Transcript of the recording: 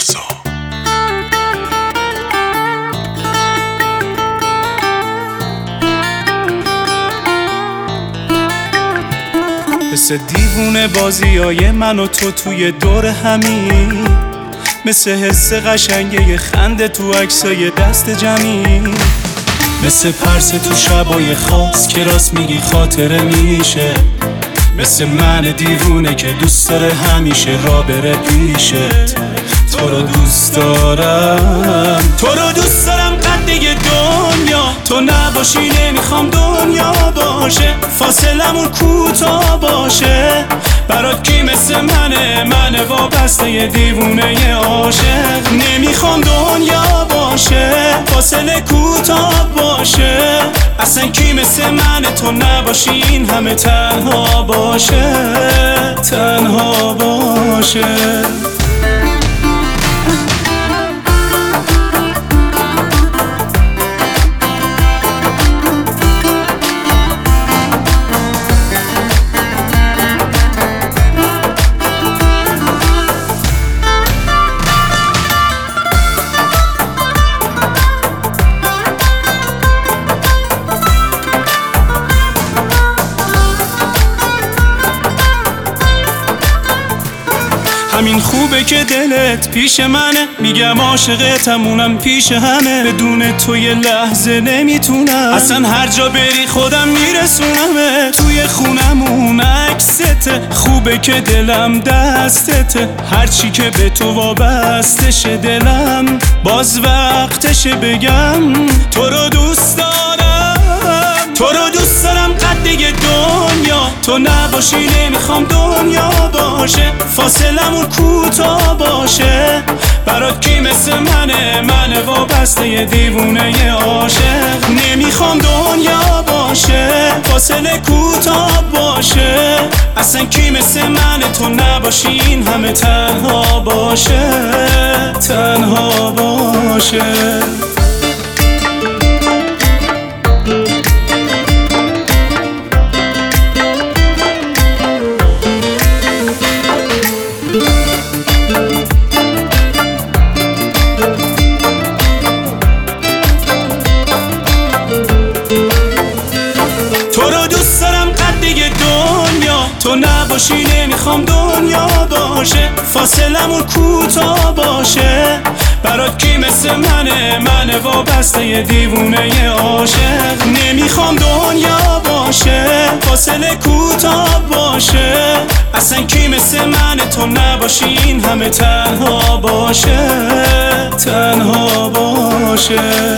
رضا. مثل دیوونه بازیای من و تو توی دور همی، مثل حس قشنگه خنده تو عکسای دست جمعی، مثل پرس تو شبای خاص که راست میگی خاطره میشه، مثل من دیوونه که دوست داره همیشه را بره پیشت. تو رو دوست دارم، تو رو دوست دارم قد دنیا، تو نباشی نمیخوام دنیا باشه، فاصلمون کوتاه باشه. برات کی مثل منه وابسته دیوونه عاشق، نمیخوام دنیا باشه، فاصله کوتاه باشه. اصلا کی مثل تو نباشی این همه تنها باشه، تنها باشه. همین خوبه که دلت پیش منه، میگم عاشقتم اونم پیش همه، بدون تو یه لحظه نمیتونم، اصلا هر جا بری خودم میرسونمه. توی خونمون عکسته، خوبه که دلم دستته، هرچی که به تو وابستشه دلم، باز وقتشه بگم تو رو دوست دارم، تو رو دوست دارم قد دنیا، تو نباشی نمیخوام دنیا باشه، فاصلمون کوتاه باشه. برات کی مثل منه وابسته دیوونه عاشق، نمیخوام دنیا باشه، فاصله کوتاه باشه. اصلا کی مثل تو نباشی این همه تنها باشه، تنها باشه. تو رو دوست دارم قد دنیا، تو نباشی نمیخوام دنیا باشه، فاصلمون کوتاه باشه. برات کی مثل منه وابسته دیوونه عاشق، نمیخوام دنیا باشه، فاصله کوتاه باشه. اصلا کی مثل تو نباشی این همه تنها باشه، تنها باشه.